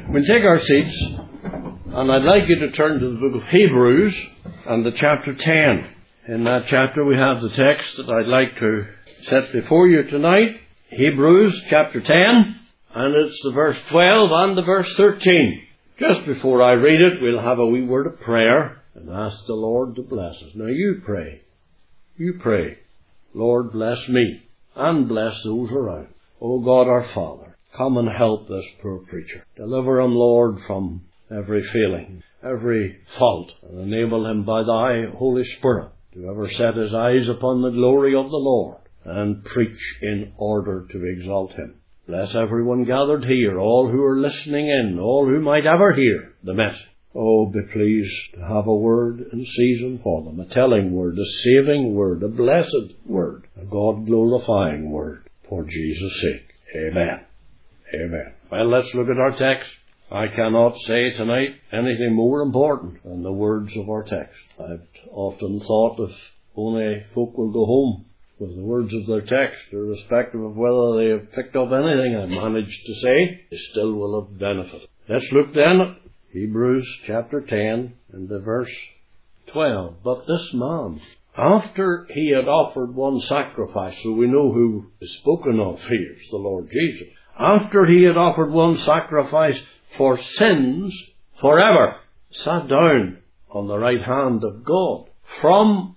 We'll take our seats, and I'd like you to turn to the book of Hebrews and the chapter 10. In that chapter we have the text that I'd like to set before you tonight. Hebrews chapter 10, and it's the verse 12 and the verse 13. Just before I read it, we'll have a wee word of prayer and ask the Lord to bless us. Now you pray. You pray. Lord, bless me and bless those around. O God our Father, come and help this poor preacher. Deliver him, Lord, from every failing, every fault, and enable him by thy Holy Spirit to ever set his eyes upon the glory of the Lord and preach in order to exalt him. Bless everyone gathered here, all who are listening in, all who might ever hear the message. Oh, be pleased to have a word in season for them, a telling word, a saving word, a blessed word, a God-glorifying word, for Jesus' sake. Amen. Amen. Well, let's look at our text. I cannot say tonight anything more important than the words of our text. I've often thought if only folk will go home with the words of their text, irrespective of whether they have picked up anything I managed to say, they still will have benefited. Let's look then at Hebrews chapter 10 and the verse 12. But this man, after he had offered one sacrifice, so we know who is spoken of here, is the Lord Jesus. After he had offered one sacrifice for sins forever, sat down on the right hand of God, from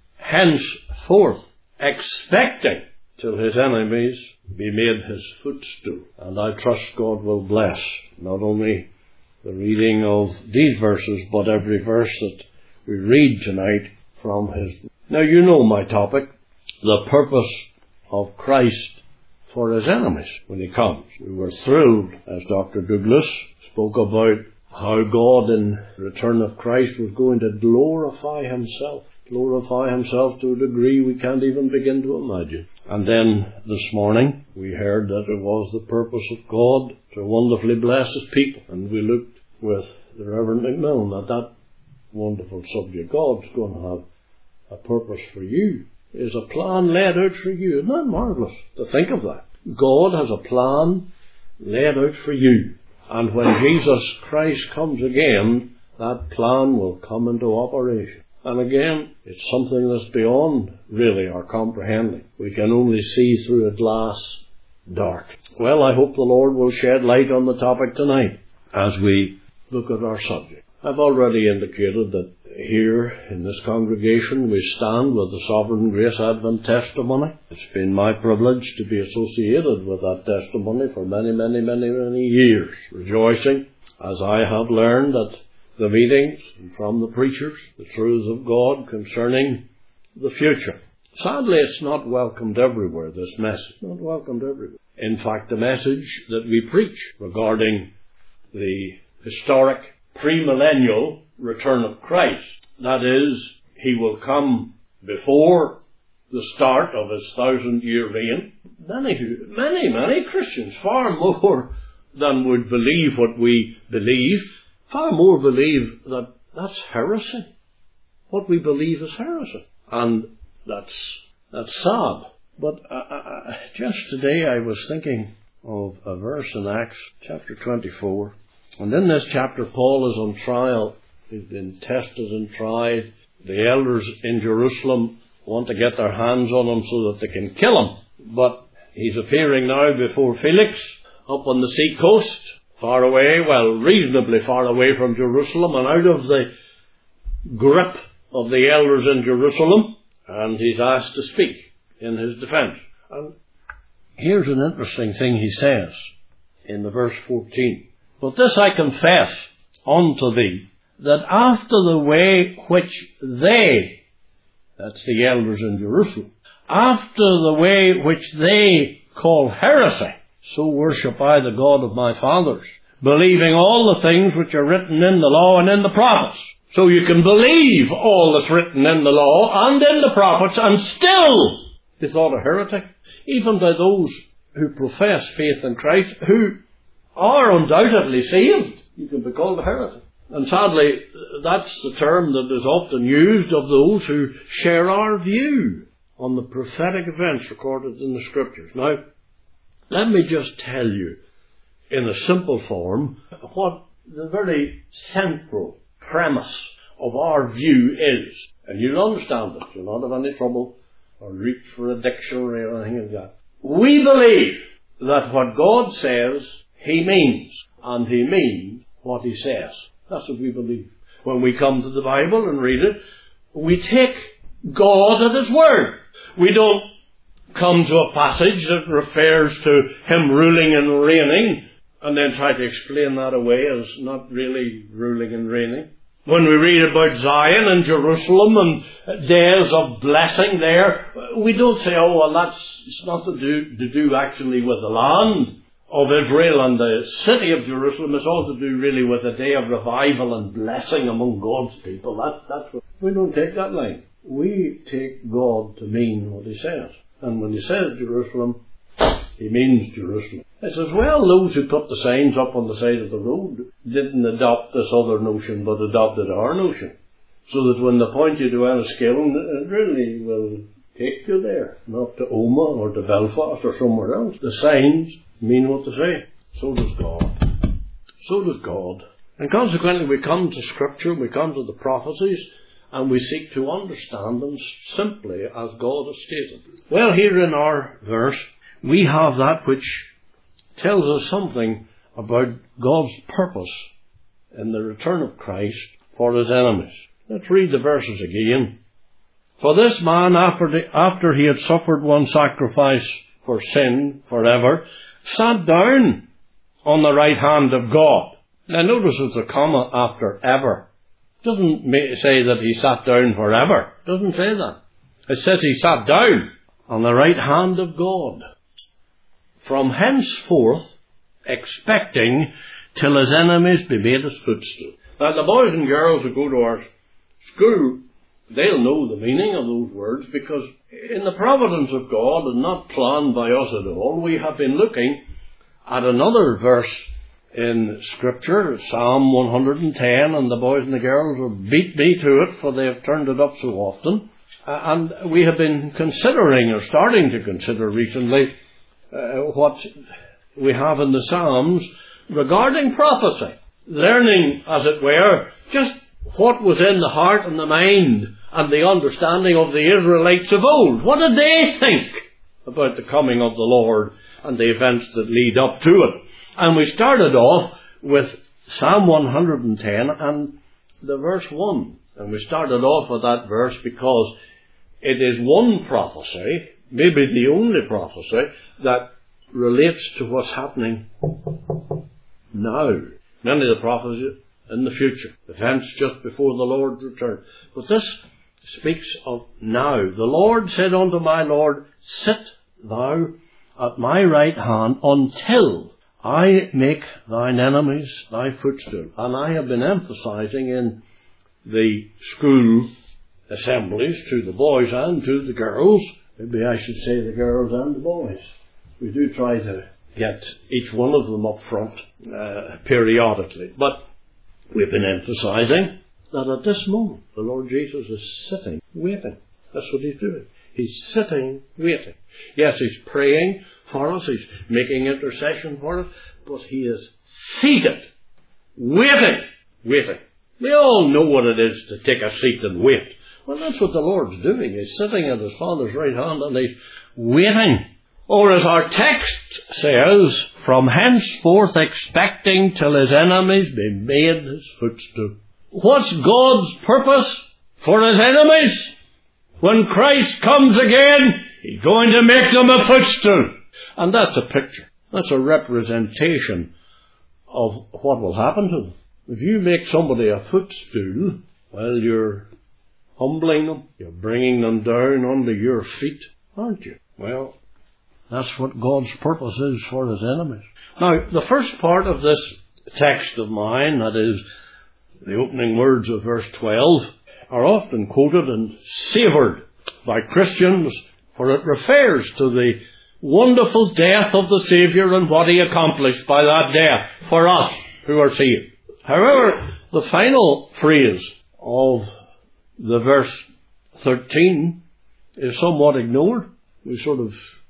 henceforth expecting till his enemies be made his footstool. And I trust God will bless not only the reading of these verses, but every verse that we read tonight from his. Now you know my topic, the purpose of Christ for his enemies when he comes. We were thrilled as Dr. Douglas spoke about how God in return of Christ was going to glorify himself to a degree we can't even begin to imagine. And then this morning we heard that it was the purpose of God to wonderfully bless his people, and we looked with the Reverend McMillan at that wonderful subject. God's going to have a purpose for you. Is a plan laid out for you. Isn't that marvellous to think of that? God has a plan laid out for you. And when Jesus Christ comes again, that plan will come into operation. And again, it's something that's beyond really our comprehending. We can only see through a glass dark. Well, I hope the Lord will shed light on the topic tonight as we look at our subject. I've already indicated that here in this congregation we stand with the Sovereign Grace Advent Testimony. It's been my privilege to be associated with that testimony for many years, rejoicing as I have learned at the meetings and from the preachers the truths of God concerning the future. Sadly, it's not welcomed everywhere, this message. Not welcomed everywhere. In fact, the message that we preach regarding the historic premillennial return of Christ, that is, he will come before the start of his 1,000-year reign. Many Christians, far more than would believe what we believe, far more believe that that's heresy. What we believe is heresy. And that's sad. But just today I was thinking of a verse in Acts chapter 24. And in this chapter, Paul is on trial. He's been tested and tried. The elders in Jerusalem want to get their hands on him so that they can kill him. But he's appearing now before Felix up on the sea coast, far away, reasonably far away from Jerusalem and out of the grip of the elders in Jerusalem. And he's asked to speak in his defense. And here's an interesting thing he says in the verse 14. But this I confess unto thee, that after the way which they, that's the elders in Jerusalem, after the way which they call heresy, so worship I the God of my fathers, believing all the things which are written in the law and in the prophets. So you can believe all that's written in the law and in the prophets and still be thought a heretic, even by those who profess faith in Christ, who are undoubtedly saved. You can be called a heretic. And sadly, that's the term that is often used of those who share our view on the prophetic events recorded in the Scriptures. Now, let me just tell you, in a simple form what the very central premise of our view is. And you'll understand it. You'll not have any trouble or reach for a dictionary or anything like that. We believe that what God says, He means. And He means what He says. That's what we believe. When we come to the Bible and read it, we take God at His word. We don't come to a passage that refers to Him ruling and reigning and then try to explain that away as not really ruling and reigning. When we read about Zion and Jerusalem and days of blessing there, we don't say, oh, well, it's not to do actually with the land of Israel and the city of Jerusalem. It's all to do really with a day of revival and blessing among God's people. That's what we don't take that line. We take God to mean what He says. And when He says Jerusalem, He means Jerusalem. It's as well those who put the signs up on the side of the road didn't adopt this other notion, but adopted our notion. So that when they point you to Enniskillen, it really will take you there, not to Omagh or to Belfast or somewhere else. The signs mean what they say. So does God. So does God. And consequently we come to Scripture, we come to the prophecies, and we seek to understand them simply as God has stated. Well, here in our verse, we have that which tells us something about God's purpose in the return of Christ for His enemies. Let's read the verses again. For this man, after he had suffered one sacrifice for sin forever, sat down on the right hand of God. Now notice there's a comma after ever. It doesn't say that he sat down forever. It doesn't say that. It says he sat down on the right hand of God. From henceforth, expecting till his enemies be made his footstool. Now the boys and girls who go to our school, they'll know the meaning of those words, because in the providence of God and not planned by us at all, we have been looking at another verse in Scripture, Psalm 110, and the boys and the girls will beat me to it, for they have turned it up so often. And we have been considering, or starting to consider recently, what we have in the Psalms regarding prophecy. Learning, as it were, just what was in the heart and the mind and the understanding of the Israelites of old. What did they think about the coming of the Lord and the events that lead up to it? And we started off with Psalm 110 and the verse 1. And we started off with that verse because it is one prophecy, maybe the only prophecy, that relates to what's happening now. Many of the prophecies in the future, events just before the Lord's return. But this speaks of now. The Lord said unto my Lord, sit thou at my right hand until I make thine enemies thy footstool. And I have been emphasizing in the school assemblies to the boys and to the girls, maybe I should say the girls and the boys. We do try to get each one of them up front periodically. But we've been emphasizing that at this moment the Lord Jesus is sitting, waiting. That's what He's doing. He's sitting, waiting. Yes, He's praying for us. He's making intercession for us. But He is seated, waiting. We all know what it is to take a seat and wait. Well, that's what the Lord's doing. He's sitting at His Father's right hand and He's waiting. Or as our text says, from henceforth expecting till His enemies be made His footstool. What's God's purpose for His enemies? When Christ comes again, He's going to make them a footstool. And that's a picture. That's a representation of what will happen to them. If you make somebody a footstool, well, you're humbling them. You're bringing them down under your feet, aren't you? Well, that's what God's purpose is for His enemies. Now, the first part of this text of mine, that is, the opening words of verse 12, are often quoted and savoured by Christians, for it refers to the wonderful death of the Saviour and what He accomplished by that death for us who are saved. However, the final phrase of the verse 13 is somewhat ignored. We sort of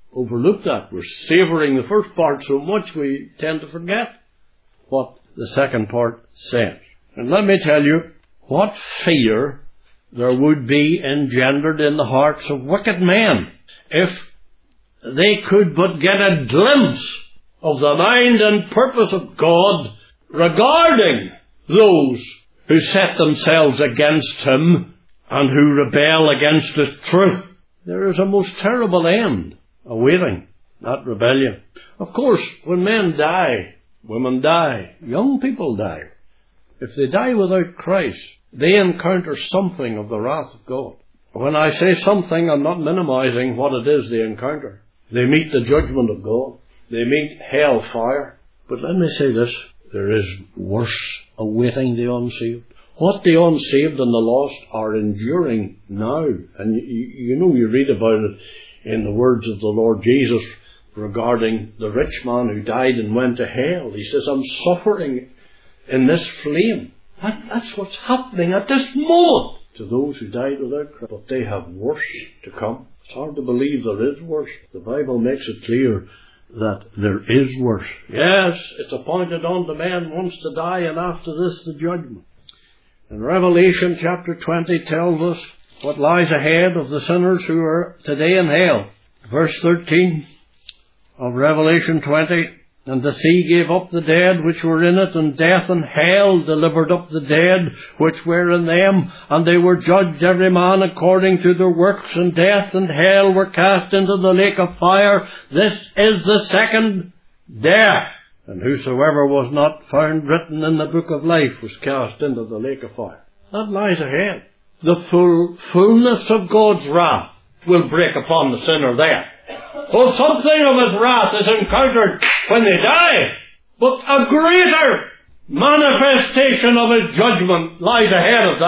overlook that. We're savouring the first part so much we tend to forget what the second part says. And let me tell you what fear there would be engendered in the hearts of wicked men if they could but get a glimpse of the mind and purpose of God regarding those who set themselves against Him and who rebel against His truth. There is a most terrible end awaiting that rebellion. Of course, when men die, women die, young people die, if they die without Christ, they encounter something of the wrath of God. When I say something, I'm not minimizing what it is they encounter. They meet the judgment of God. They meet hell fire. But let me say this, there is worse awaiting the unsaved. What the unsaved and the lost are enduring now, and you read about it in the words of the Lord Jesus regarding the rich man who died and went to hell. He says, I'm suffering in this flame. That's what's happening at this moment to those who died without Christ. But they have worse to come. It's hard to believe there is worse. The Bible makes it clear that there is worse. Yes, it's appointed unto man once to die, and after this the judgment. And Revelation chapter 20 tells us what lies ahead of the sinners who are today in hell. Verse 13 of Revelation 20, and the sea gave up the dead which were in it, and death and hell delivered up the dead which were in them, and they were judged every man according to their works, and death and hell were cast into the lake of fire. This is the second death. And whosoever was not found written in the book of life was cast into the lake of fire. That lies ahead. The fullness of God's wrath will break upon the sinner there. Well, something of His wrath is encountered when they die, but a greater manifestation of His judgment lies ahead of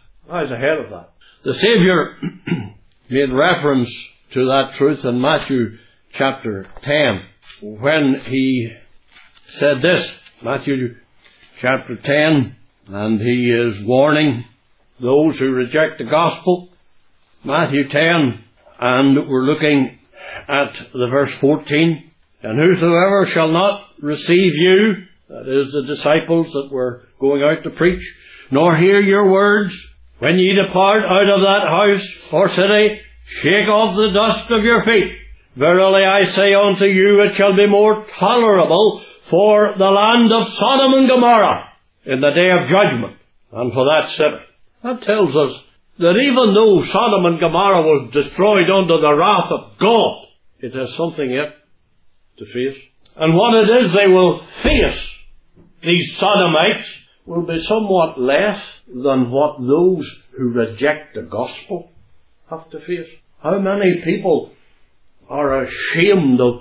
that. The Saviour made reference to that truth in Matthew chapter 10 when He said this, Matthew chapter 10, and He is warning those who reject the gospel. Matthew 10, and we're looking at the verse 14. And whosoever shall not receive you, that is the disciples that were going out to preach, nor hear your words, when ye depart out of that house or city, shake off the dust of your feet. Verily I say unto you, it shall be more tolerable for the land of Sodom and Gomorrah in the day of judgment than for that city. That tells us that even though Sodom and Gomorrah was destroyed under the wrath of God, it has something yet to face. And what it is they will face, these Sodomites, will be somewhat less than what those who reject the gospel have to face. How many people are ashamed of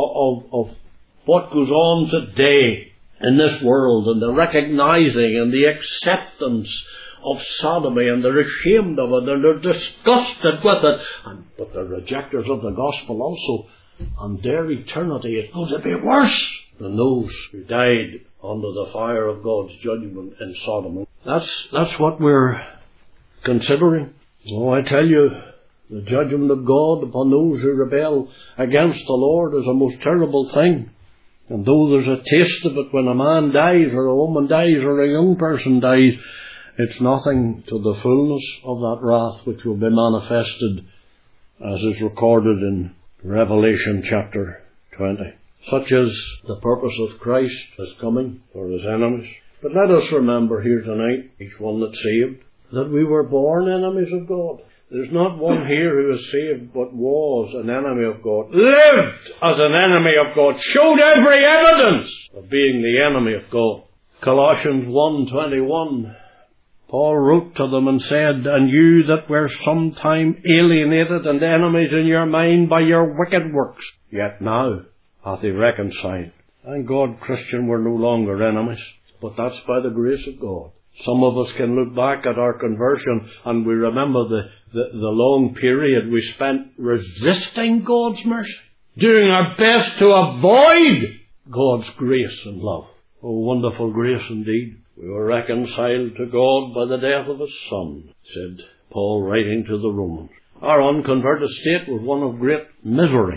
what goes on today in this world, and the recognizing and the acceptance of sodomy, and they're ashamed of it, and they're disgusted with it, but they're rejectors of the gospel also, and their eternity is going to be worse than those who died under the fire of God's judgment in Sodom. That's what we're considering. Oh, I tell you, the judgment of God upon those who rebel against the Lord is a most terrible thing. And though there's a taste of it when a man dies, or a woman dies, or a young person dies, it's nothing to the fullness of that wrath which will be manifested as is recorded in Revelation chapter 20. Such is the purpose of Christ as coming for His enemies. But let us remember here tonight, each one that's saved, that we were born enemies of God. There's not one here who is saved but was an enemy of God, lived as an enemy of God, showed every evidence of being the enemy of God. Colossians 1:21, Paul wrote to them and said, and you that were sometime alienated and enemies in your mind by your wicked works, yet now hath He reconciled. Thank God, Christian, we're no longer enemies, but that's by the grace of God. Some of us can look back at our conversion and we remember the long period we spent resisting God's mercy, doing our best to avoid God's grace and love. Oh, wonderful grace indeed. We were reconciled to God by the death of His Son, said Paul writing to the Romans. Our unconverted state was one of great misery.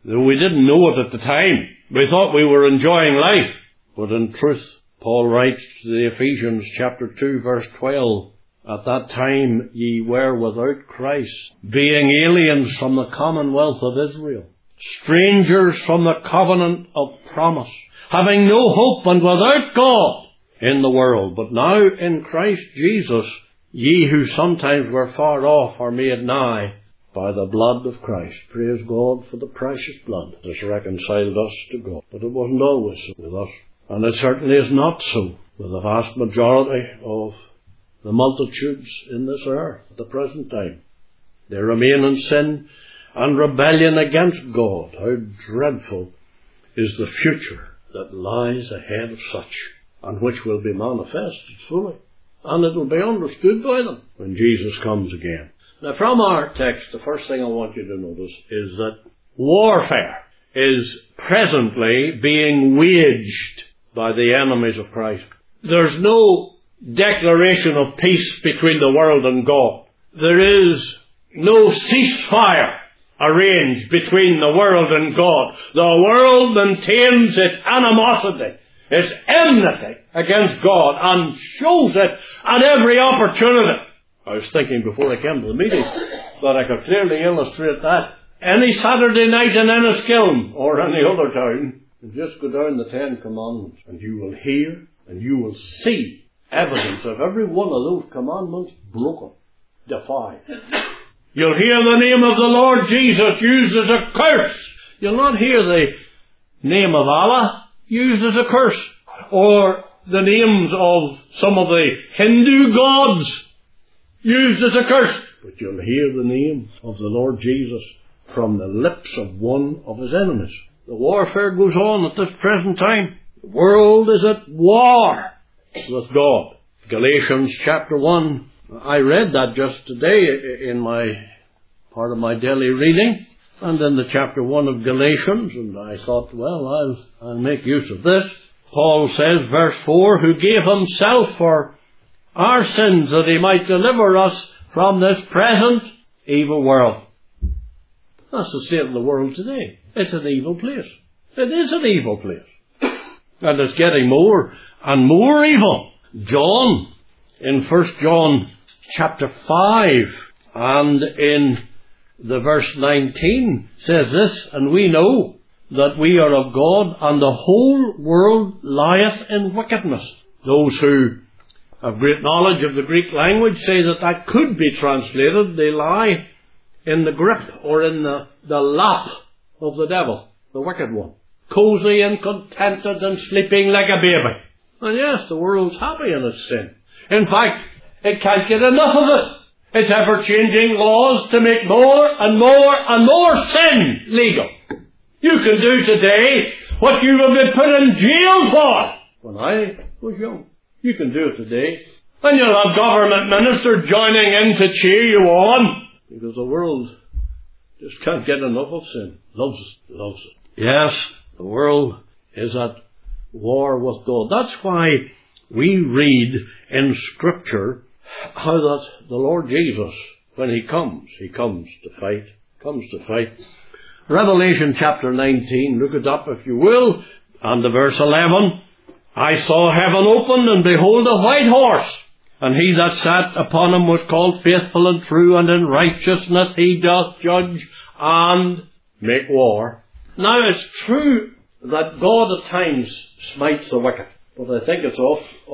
Though we didn't know it at the time, we thought we were enjoying life. But in truth, Paul writes to the Ephesians chapter 2 verse 12, at that time ye were without Christ, being aliens from the commonwealth of Israel, strangers from the covenant of promise, having no hope and without God in the world. But now in Christ Jesus, ye who sometimes were far off are made nigh by the blood of Christ. Praise God for the precious blood that has reconciled us to God. But it wasn't always so with us. And it certainly is not so with the vast majority of the multitudes in this earth at the present time. They remain in sin and rebellion against God. How dreadful is the future that lies ahead of such, and which will be manifested fully. And it will be understood by them when Jesus comes again. Now from our text, the first thing I want you to notice is that warfare is presently being waged by the enemies of Christ. There's no declaration of peace between the world and God. There is no ceasefire arranged between the world and God. The world maintains its animosity, its enmity against God, and shows it at every opportunity. I was thinking before I came to the meeting that I could clearly illustrate that. Any Saturday night in Enniskillen or any other town, and just go down the Ten Commandments, and you will hear and you will see evidence of every one of those commandments broken, defied. You'll hear the name of the Lord Jesus used as a curse. You'll not hear the name of Allah used as a curse, or the names of some of the Hindu gods used as a curse. But you'll hear the name of the Lord Jesus from the lips of one of his enemies. The warfare goes on at this present time. The world is at war with God. Galatians chapter 1. I read that just today in my part of my daily reading, and in the chapter 1 of Galatians, and I thought, well, I'll make use of this. Paul says, verse 4, who gave himself for our sins that he might deliver us from this present evil world. That's the state of the world today. It's an evil place. It is an evil place. And it's getting more and more evil. John, in 1 John chapter 5, and in the verse 19, says this, and we know that we are of God, and the whole world lieth in wickedness. Those who have great knowledge of the Greek language say that could be translated, they lie in the grip or in the lap of the devil, the wicked one. Cozy and contented and sleeping like a baby. And yes, the world's happy in its sin. In fact, it can't get enough of it. It's ever-changing laws to make more and more and more sin legal. You can do today what you have been put in jail for. When I was young, you can do it today. And you'll have government ministers joining in to cheer you on. Because the world just can't get enough of sin. Loves it. Yes, the world is at war with God. That's why we read in Scripture how that the Lord Jesus, when he comes to fight. Comes to fight. Revelation chapter 19, look it up if you will, and the verse 11. I saw heaven opened, and behold a white horse, and he that sat upon him was called Faithful and True, and in righteousness he doth judge and make war. Now it's true that God at times smites the wicked, but I think it's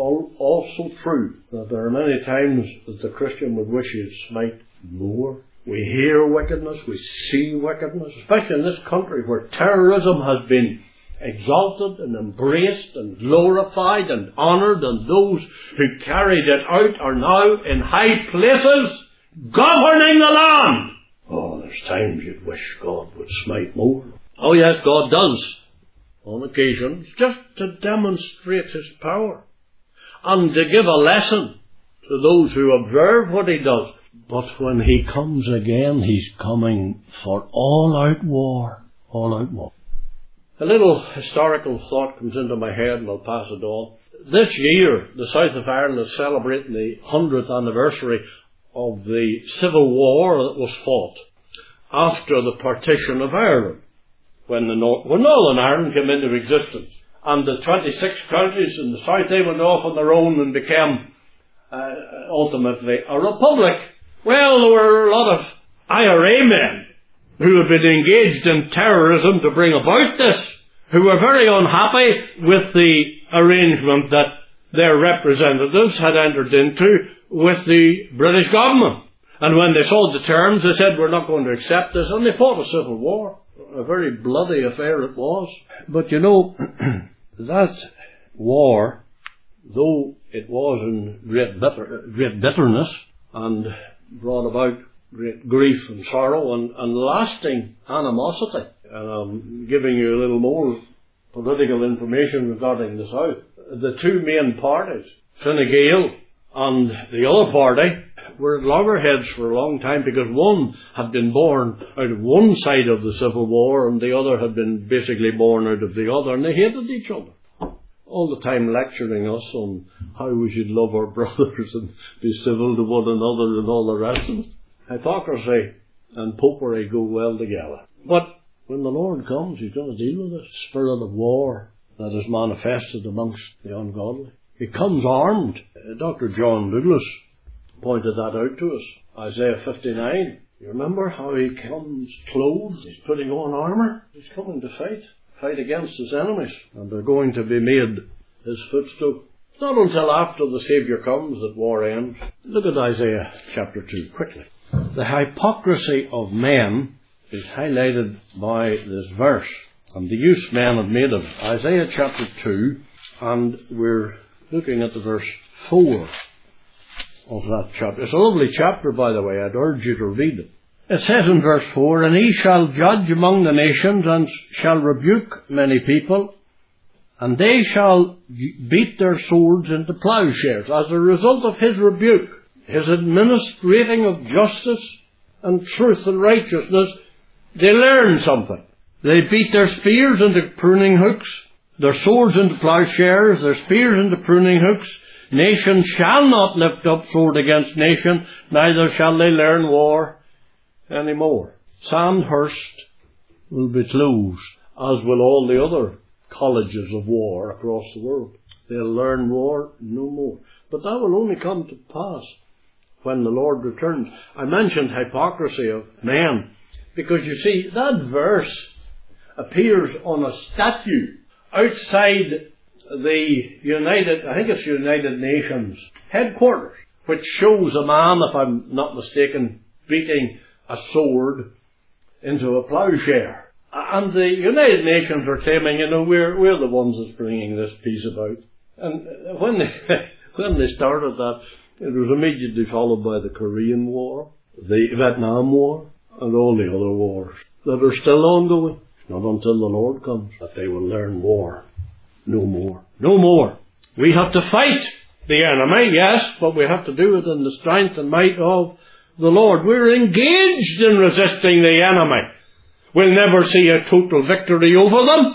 also true that there are many times that the Christian would wish he'd smite more. We hear wickedness, we see wickedness, especially in this country where terrorism has been exalted and embraced and glorified and honoured, and those who carried it out are now in high places governing the land. Oh, there's times you'd wish God would smite more. Oh yes, God does on occasions, just to demonstrate his power and to give a lesson to those who observe what he does. But when he comes again, he's coming for all-out war. All-out war. A little historical thought comes into my head, and I'll pass it on. This year, the south of Ireland is celebrating the 100th anniversary of the civil war that was fought after the partition of Ireland. when Northern Ireland came into existence. And the 26 counties in the south, they went off on their own and became ultimately a republic. Well, there were a lot of IRA men who had been engaged in terrorism to bring about this, who were very unhappy with the arrangement that their representatives had entered into with the British government. And when they saw the terms, they said, we're not going to accept this, and they fought a civil war. A very bloody affair it was. But you know, that war, though it was in great bitterness and brought about great grief and sorrow and lasting animosity. And I'm giving you a little more political information regarding the South. The two main parties, Fine Gael and the other party, were at loggerheads for a long time because one had been born out of one side of the Civil War and the other had been basically born out of the other, and they hated each other. All the time lecturing us on how we should love our brothers and be civil to one another and all the rest of it. Hypocrisy and popery go well together. But when the Lord comes, He's going to deal with the spirit of war that is manifested amongst the ungodly. He comes armed. Dr. John Douglas pointed that out to us. Isaiah 59. You remember how he comes clothed? He's putting on armour. He's coming to fight against his enemies. And they're going to be made his footstool. It's not until after the Saviour comes that war ends. Look at Isaiah chapter 2 quickly. The hypocrisy of men is highlighted by this verse and the use men have made of Isaiah chapter 2, and we're looking at the verse 4 of that chapter. It's a lovely chapter, by the way. I'd urge you to read it. It says in verse 4, "And he shall judge among the nations, and shall rebuke many people, and they shall beat their swords into plowshares." As a result of his rebuke, his administrating of justice and truth and righteousness, they learn something. They beat their spears into pruning hooks, their swords into plowshares, their spears into pruning hooks. Nation shall not lift up sword against nation, neither shall they learn war any more. Sandhurst will be closed, as will all the other colleges of war across the world. They'll learn war no more. But that will only come to pass when the Lord returns. I mentioned hypocrisy of men, because you see, that verse appears on a statue outside the United Nations headquarters, which shows a man, if I'm not mistaken, beating a sword into a plowshare. And the United Nations are claiming, we're the ones that's bringing this peace about. And when they started that, it was immediately followed by the Korean War, the Vietnam War, and all the other wars that are still ongoing. Not until the Lord comes that they will learn war. No more. No more. We have to fight the enemy, yes, but we have to do it in the strength and might of the Lord. We're engaged in resisting the enemy. We'll never see a total victory over them.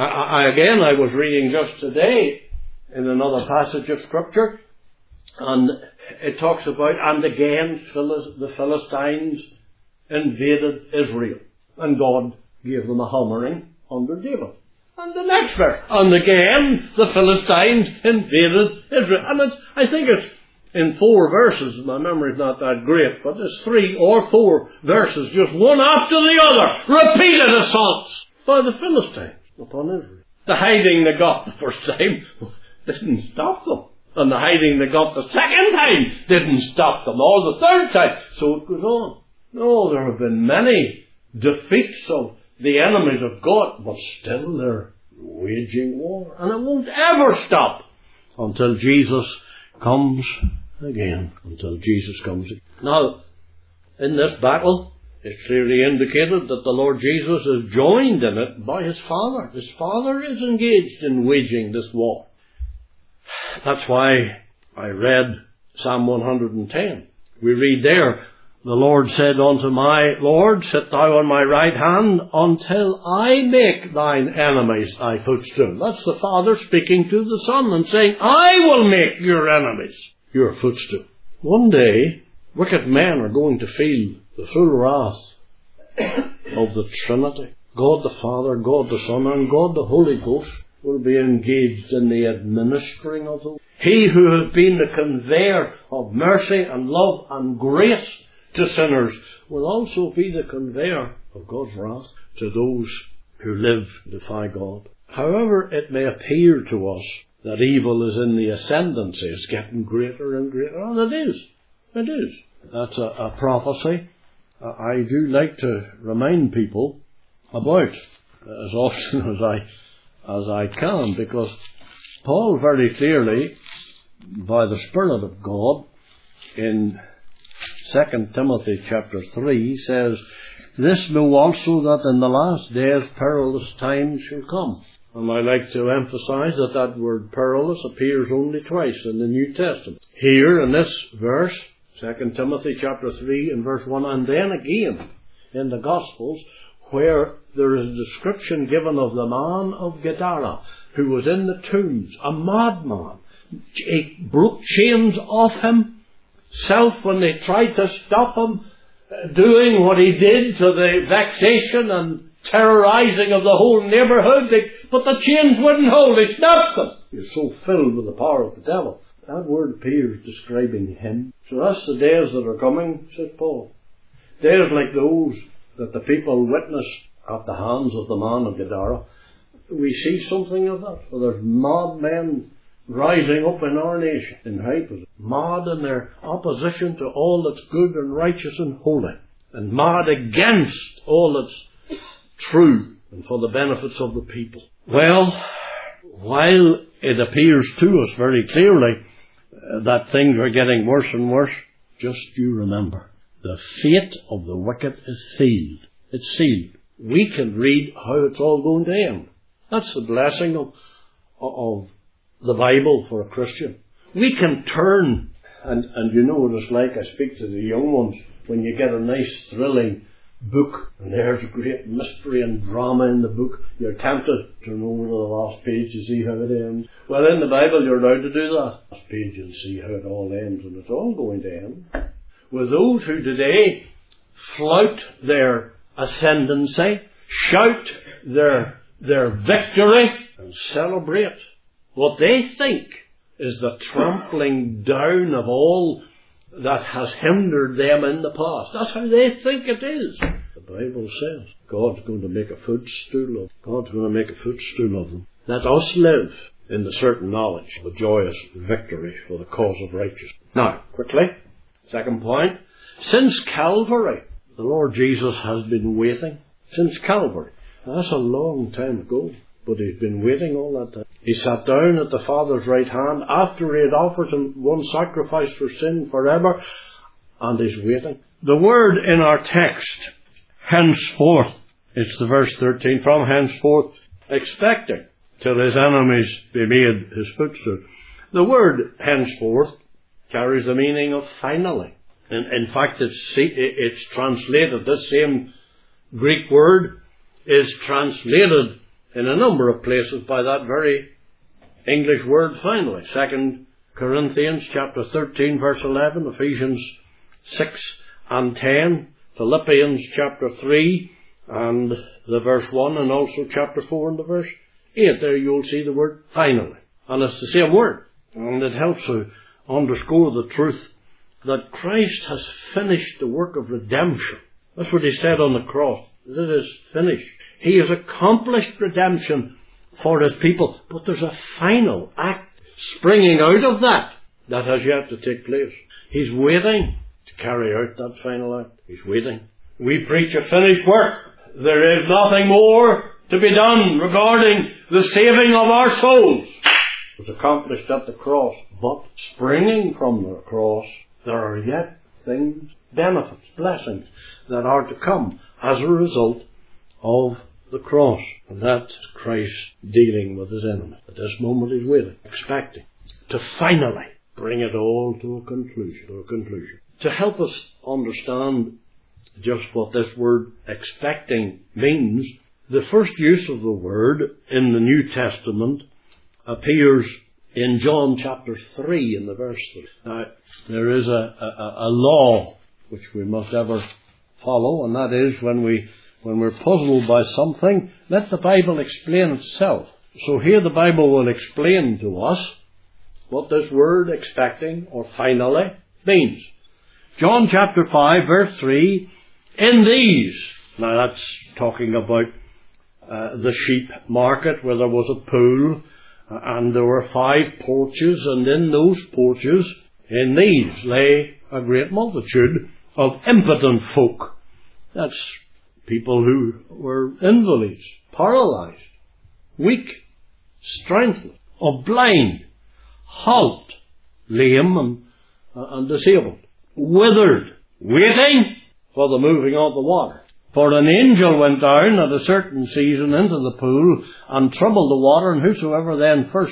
I was reading just today in another passage of Scripture, and it talks about, and again the Philistines invaded Israel, and God gave them a hammering under David. And the next verse, and again the Philistines invaded Israel. And I think it's in 4 verses. My memory's not that great, but it's 3 or 4 verses, just one after the other, repeated assaults by the Philistines upon Israel. The hiding they got the first time didn't stop them. And the hiding they got the second time didn't stop them, or the third time. So it goes on. No, there have been many defeats of the enemies of God, but still they're waging war. And it won't ever stop until Jesus comes again. Until Jesus comes again. Now, in this battle, it's clearly indicated that the Lord Jesus is joined in it by His Father. His Father is engaged in waging this war. That's why I read Psalm 110. We read there, "The Lord said unto my Lord, Sit thou on my right hand until I make thine enemies thy footstool." That's the Father speaking to the Son and saying, I will make your enemies your footstool. One day, wicked men are going to feel the full wrath of the Trinity. God the Father, God the Son, and God the Holy Ghost will be engaged in the administering of them. He who has been the conveyor of mercy and love and grace to sinners will also be the conveyor of God's wrath to those who live to defy God. However, it may appear to us that evil is in the ascendancy, it's getting greater and greater. And it is. It is. That's a prophecy I do like to remind people about as often as I can, because Paul very clearly, by the Spirit of God, in 2 Timothy chapter 3 says, "This know also that in the last days perilous times shall come." And I like to emphasize that that word perilous appears only twice in the New Testament. Here in this verse, 2 Timothy chapter 3 and verse 1, and then again in the Gospels, where there is a description given of the man of Gadara, who was in the tombs, a madman. He broke chains off himself when they tried to stop him doing what he did, to the vexation and terrorizing of the whole neighbourhood. But the chains wouldn't hold. He snapped them. He was so filled with the power of the devil. That word appears describing him. So that's the days that are coming, said Paul. Days like those that the people witnessed at the hands of the man of Gadara. We see something of that. For there's mad men rising up in our nation, in Hypos, mad in their opposition to all that's good and righteous and holy, and mad against all that's true and for the benefits of the people. Well, while it appears to us very clearly that things are getting worse and worse, just you remember, the fate of the wicked is sealed. It's sealed. We can read how it's all going to end. That's the blessing of the Bible for a Christian. We can turn, and you know what it's like, I speak to the young ones, when you get a nice thrilling book, and there's a great mystery and drama in the book, you're tempted to roll to the last page to see how it ends. Well, in the Bible you're allowed to do that. Last page and see how it all ends, and it's all going to end. With those who today flout their ascendancy, shout their victory, and celebrate what they think is the trampling down of all that has hindered them in the past. That's how they think it is. The Bible says God's going to make a footstool of them. God's going to make a footstool of them. Let us live in the certain knowledge of a joyous victory for the cause of righteousness. Now, quickly, second point. Since Calvary, the Lord Jesus has been waiting. Since Calvary. Now, that's a long time ago. But he's been waiting all that time. He sat down at the Father's right hand after he had offered him one sacrifice for sin forever, and he's waiting. The word in our text, henceforth, it's the verse 13, from henceforth, expecting till his enemies be made his footstool. The word henceforth carries the meaning of finally. In fact, it's translated, this same Greek word is translated in a number of places by that very English word finally. 2 Corinthians chapter 13 verse 11, Ephesians 6 and 10, Philippians chapter 3 and the verse 1, and also chapter 4 and the verse 8. There you'll see the word finally. And it's the same word. And it helps to underscore the truth that Christ has finished the work of redemption. That's what he said on the cross. It is finished. He has accomplished redemption for his people. But there's a final act springing out of that has yet to take place. He's waiting to carry out that final act. He's waiting. We preach a finished work. There is nothing more to be done regarding the saving of our souls. It was accomplished at the cross. But springing from the cross, there are yet things, benefits, blessings that are to come as a result of the cross. And that's Christ dealing with his enemy. At this moment he's waiting, expecting to finally bring it all to a conclusion. To help us understand just what this word expecting means, the first use of the word in the New Testament appears in John chapter 3 in the verse 3. Now, there is a law which we must ever follow, and that is when we when we're puzzled by something, let the Bible explain itself. So here the Bible will explain to us what this word expecting or finally means. John chapter 5 verse 3, in these, now that's talking about the sheep market where there was a pool and there were 5 porches, and in those porches, in these lay a great multitude of impotent folk. That's people who were invalids, paralyzed, weak, strengthless, or blind, halt, lame and disabled, withered, waiting for the moving of the water. For an angel went down at a certain season into the pool and troubled the water, and whosoever then first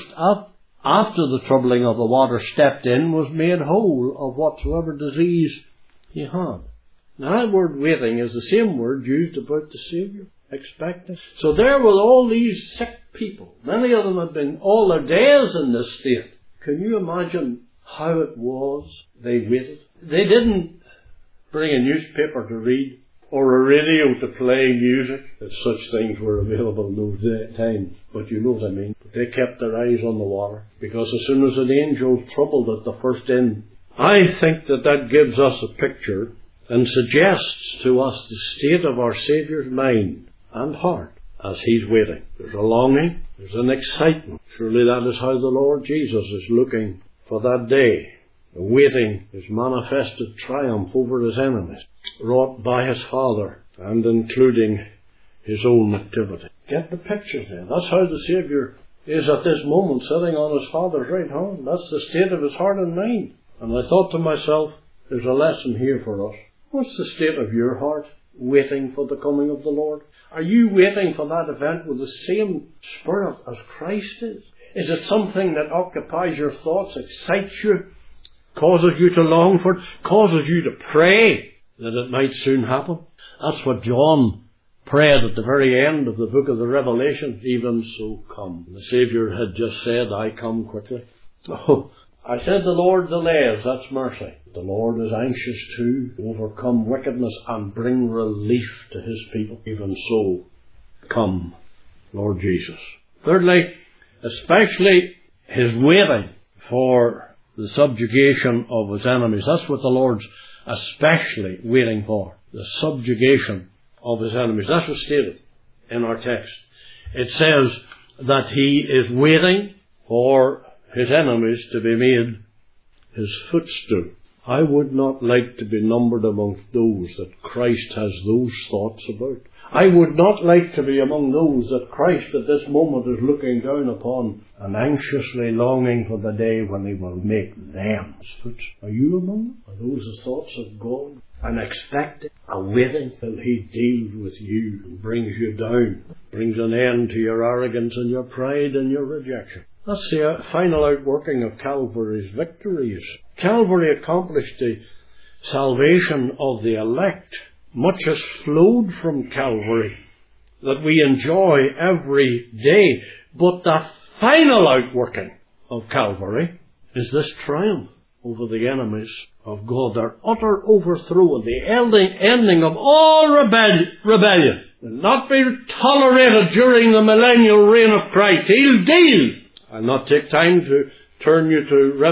after the troubling of the water stepped in was made whole of whatsoever disease he had. Now that word waiting is the same word used about the Saviour, expecting. So there were all these sick people. Many of them had been all their days in this state. Can you imagine how it was they waited? They didn't bring a newspaper to read or a radio to play music, if such things were available in those times. But you know what I mean. But they kept their eyes on the water, because as soon as an angel troubled it the first in, I think that gives us a picture and suggests to us the state of our Saviour's mind and heart as He's waiting. There's a longing, there's an excitement. Surely that is how the Lord Jesus is looking for that day, awaiting His manifested triumph over His enemies, wrought by His Father and including His own activity. Get the picture then. That's how the Saviour is at this moment, sitting on His Father's right hand. That's the state of His heart and mind. And I thought to myself, there's a lesson here for us. What's the state of your heart, waiting for the coming of the Lord? Are you waiting for that event with the same spirit as Christ is? Is it something that occupies your thoughts, excites you, causes you to long for it, causes you to pray that it might soon happen? That's what John prayed at the very end of the book of the Revelation. Even so come. The Saviour had just said, I come quickly. Oh, I said the Lord delays, that's mercy. The Lord is anxious to overcome wickedness and bring relief to His people. Even so, come, Lord Jesus. Thirdly, especially His waiting for the subjugation of His enemies. That's what the Lord's especially waiting for. The subjugation of His enemies. That's what's stated in our text. It says that He is waiting for His enemies to be made His footstool. I would not like to be numbered amongst those that Christ has those thoughts about. I would not like to be among those that Christ at this moment is looking down upon and anxiously longing for the day when He will make them His footstool. Are you among them? Are those the thoughts of God? And expecting, awaiting till He deals with you and brings you down, brings an end to your arrogance and your pride and your rejection. That's the final outworking of Calvary's victories. Calvary accomplished the salvation of the elect. Much has flowed from Calvary that we enjoy every day. But the final outworking of Calvary is this triumph over the enemies of God. Their utter overthrow and the ending of all rebellion will not be tolerated during the millennial reign of Christ. He'll deal. I'll not take time to turn you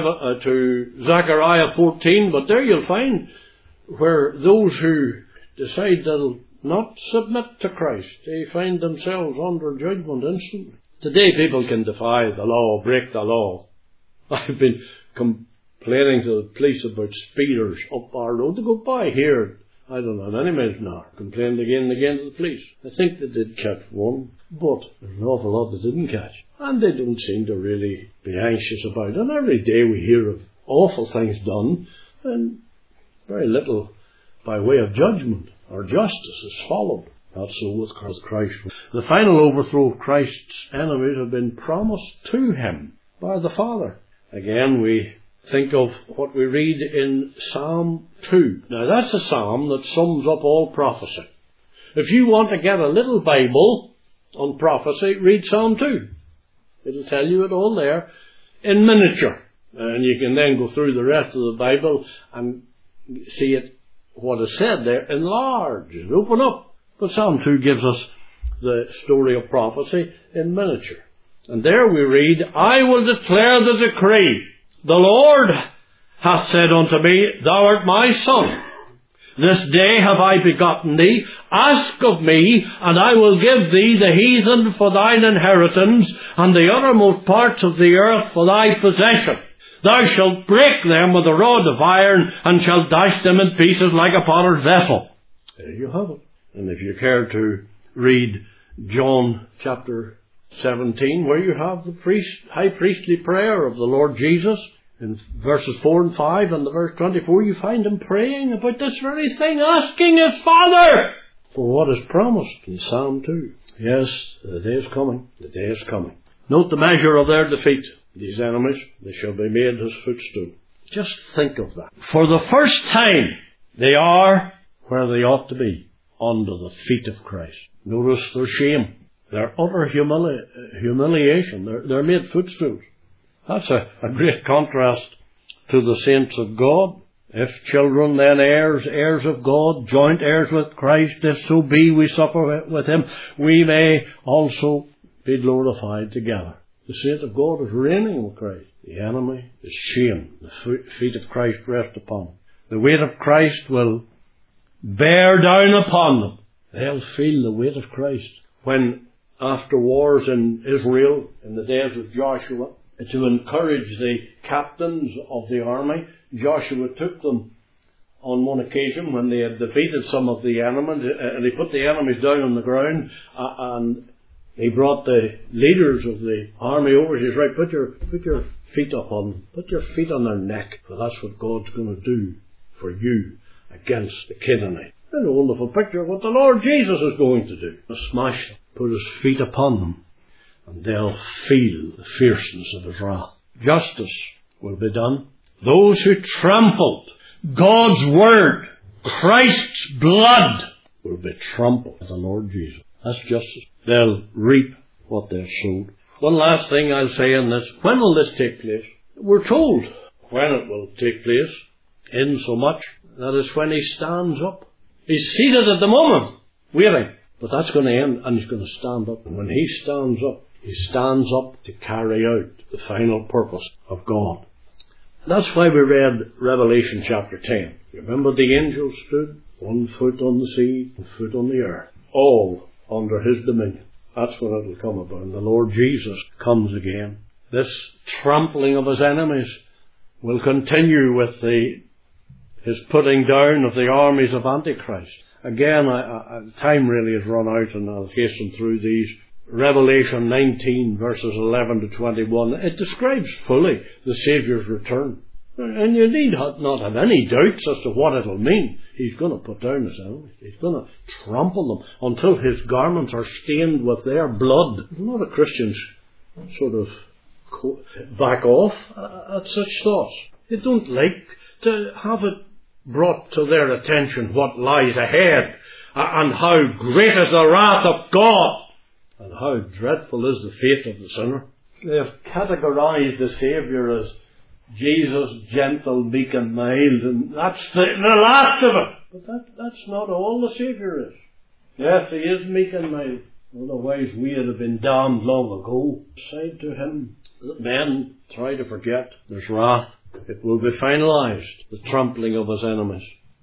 to Zechariah 14, but there you'll find where those who decide they'll not submit to Christ, they find themselves under judgment instantly. Today people can defy the law, break the law. I've been complaining to the police about speeders up our road. They go by here, I don't know, any minute now. Complained again and again to the police. I think they did catch one, but there's an awful lot they didn't catch. And they don't seem to really be anxious about it. And every day we hear of awful things done, and very little by way of judgment or justice is followed. Not so with Christ. The final overthrow of Christ's enemies have been promised to Him by the Father. Again, we think of what we read in Psalm 2. Now that's a psalm that sums up all prophecy. If you want to get a little Bible on prophecy, read Psalm 2. It'll tell you it all there in miniature. And you can then go through the rest of the Bible and see it, what is said there, enlarged, open up. But Psalm 2 gives us the story of prophecy in miniature. And there we read, I will declare the decree. The Lord hath said unto me, Thou art my son. This day have I begotten thee. Ask of me, and I will give thee the heathen for thine inheritance, and the uttermost parts of the earth for thy possession. Thou shalt break them with a rod of iron, and shalt dash them in pieces like a potter's vessel. There you have it. And if you care to read John chapter 17, where you have the high priestly prayer of the Lord Jesus, in verses 4 and 5 and the verse 24, you find him praying about this very thing, asking his Father for what is promised in Psalm 2. Yes, the day is coming. The day is coming. Note the measure of their defeat. These enemies, they shall be made his footstool. Just think of that. For the first time, they are where they ought to be, under the feet of Christ. Notice their shame, their utter humiliation. They're made footstools. That's a great contrast to the saints of God. If children, then heirs, heirs of God, joint heirs with Christ, if so be we suffer with him, we may also be glorified together. The saint of God is reigning with Christ. The enemy is shame. The feet of Christ rest upon them. The weight of Christ will bear down upon them. They'll feel the weight of Christ. When, after wars in Israel, in the days of Joshua, to encourage the captains of the army, Joshua took them on one occasion when they had defeated some of the enemies, and he put the enemies down on the ground, and he brought the leaders of the army over. He says, right, put your feet up on them. Put your feet on their neck, for that's what God's going to do for you against the Canaanite. And a wonderful picture of what the Lord Jesus is going to do. He'll smash them, put his feet upon them, and they'll feel the fierceness of his wrath. Justice will be done. Those who trampled God's word, Christ's blood, will be trampled by the Lord Jesus. That's justice. They'll reap what they've sowed. One last thing I'll say in this. When will this take place? We're told when it will take place, in so much that is when he stands up. He's seated at the moment, waiting. But that's going to end, and he's going to stand up. And when he stands up to carry out the final purpose of God. That's why we read Revelation chapter 10. Remember the angels stood, 1 foot on the sea, 1 foot on the earth, all under his dominion. That's when it will come about. And the Lord Jesus comes again. This trampling of his enemies will continue with his putting down of the armies of Antichrist. Again, time really has run out, and I'll hasten through these. Revelation 19 verses 11 to 21. It describes fully the Saviour's return. And you need not have any doubts as to what it'll mean. He's going to put down his enemies. He's going to trample them until his garments are stained with their blood. A lot of Christians sort of back off at such thoughts. They don't like to have it brought to their attention what lies ahead, and how great is the wrath of God, and how dreadful is the fate of the sinner. They have categorized the Saviour as Jesus, gentle, meek and mild, and that's the last of it. But that's not all the Saviour is. Yes, he is meek and mild. Otherwise we would have been damned long ago. Said to him that men try to forget there's wrath. It will be finalized, the trampling of his enemies,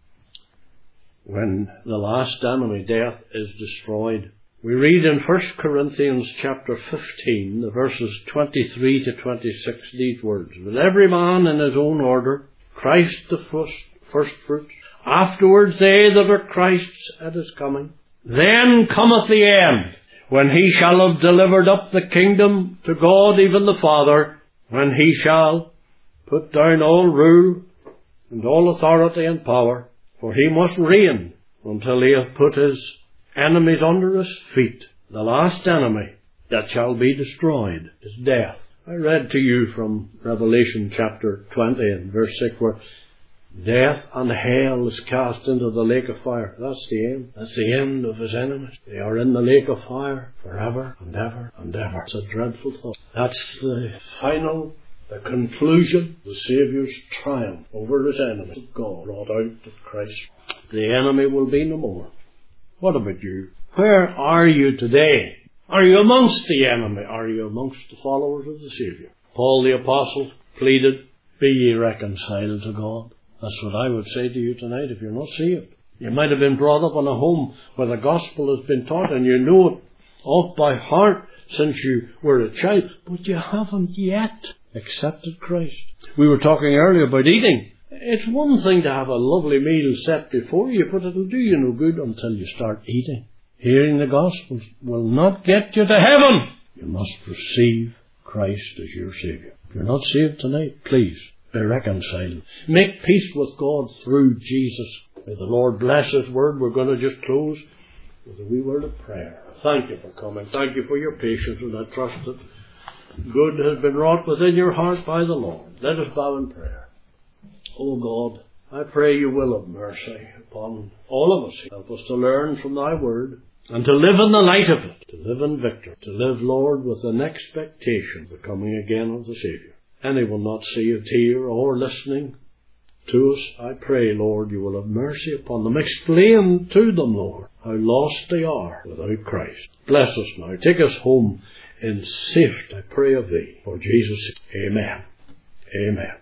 when the last enemy, death, is destroyed. We read in 1 Corinthians chapter 15, the verses 23 to 26, these words. With every man in his own order, Christ the first fruits, afterwards they that are Christ's at his coming. Then cometh the end, when he shall have delivered up the kingdom to God, even the Father, when he shall put down all rule and all authority and power, for he must reign until he hath put his enemies under his feet. The last enemy that shall be destroyed is death. I read to you from Revelation chapter 20 and verse 6, where death and hell is cast into the lake of fire. That's the end. That's the end of his enemies. They are in the lake of fire forever and ever and ever. It's a dreadful thought. That's the final, the conclusion, the Saviour's triumph over his enemies. God brought out of Christ. The enemy will be no more. What about you? Where are you today? Are you amongst the enemy? Are you amongst the followers of the Saviour? Paul the Apostle pleaded, be ye reconciled to God. That's what I would say to you tonight if you're not saved. You might have been brought up in a home where the gospel has been taught and you know it off by heart since you were a child, but you haven't yet accepted Christ. We were talking earlier about eating. It's one thing to have a lovely meal set before you, but it'll do you no good until you start eating. Hearing the gospel will not get you to heaven. You must receive Christ as your Saviour. If you're not saved tonight, please be reconciled. Make peace with God through Jesus. May the Lord bless His word. We're going to just close with a wee word of prayer. Thank you for coming. Thank you for your patience, and I trust that good has been wrought within your heart by the Lord. Let us bow in prayer. O God, I pray you will have mercy upon all of us. Help us to learn from thy word and to live in the light of it, to live in victory, to live, Lord, with an expectation of the coming again of the Saviour. Any will not see it here or listening to us. I pray, Lord, you will have mercy upon them. Explain to them, Lord, how lost they are without Christ. Bless us now. Take us home in safety, I pray of thee. For Jesus' sake. Amen. Amen.